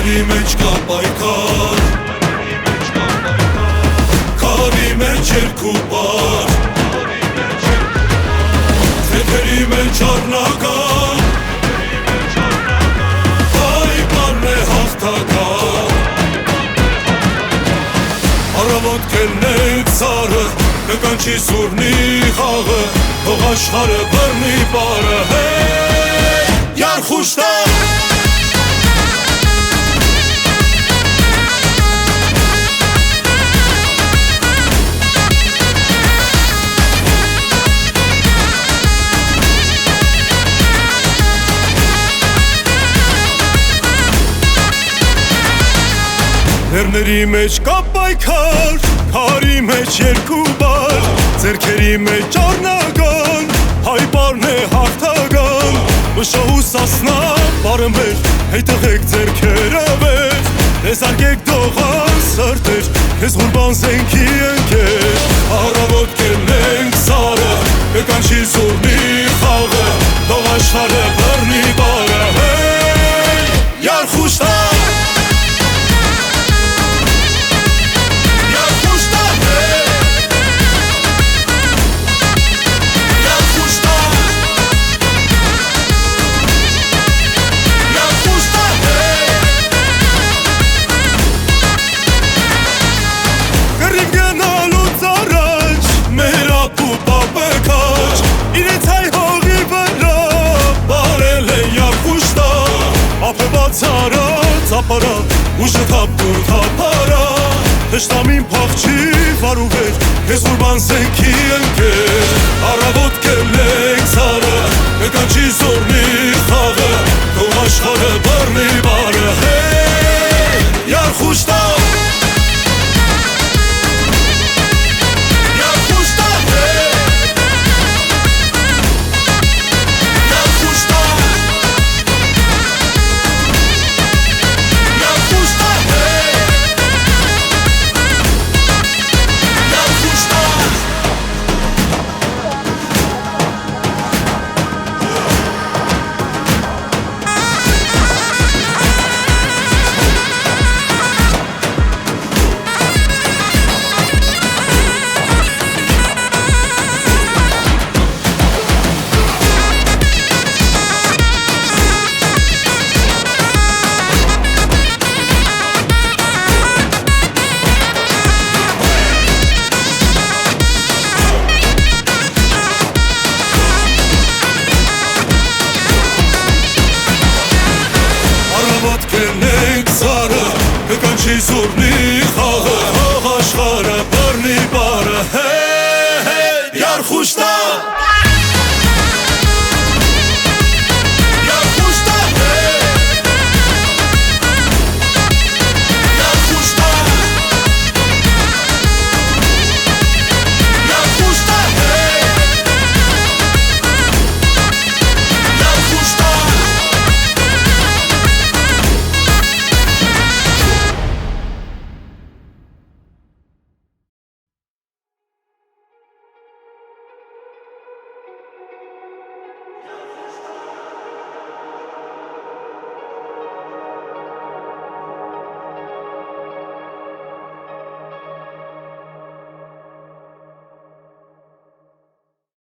Լեռների մեջ կա պայքար, քարի մեջ երկու պար, թեթերի մեջ առնական, պայքարն է հաղթական։ Առավոտ կելնենք սարը, կկանչի սուրնի խաղը, թող աշխարհը բռնի պարը, Յարխուշտան։ Լեռների մեջ կա պայքար, քարի մեջ երկու բար, ձեռքերի մեջ առնական, հայ պարն է հաղթական։ Մշահ ու սասնա պարը մեր, հետեղեք ձեռքերը վեր, դեսարգեք դողան սրտեր, քեզ ղուրբան զենքի ընկեր։ Առավոտ կելնենք սարը, կկանչի սուրնի խաղը, թող աշխարհը բռնի պարը, Յարխուշտան։ Ծապարա, ուշը թապտուր թապարա, թշնամին փախչի վարուվեր, քեզ ղուրբան զենքի ընկեր։ Առավոտ կելնենք սարը, կկանչի զորնի խաղը, թող աշխարհը բռնի պարը, Յարխուշտան։ Կկանչի զորնի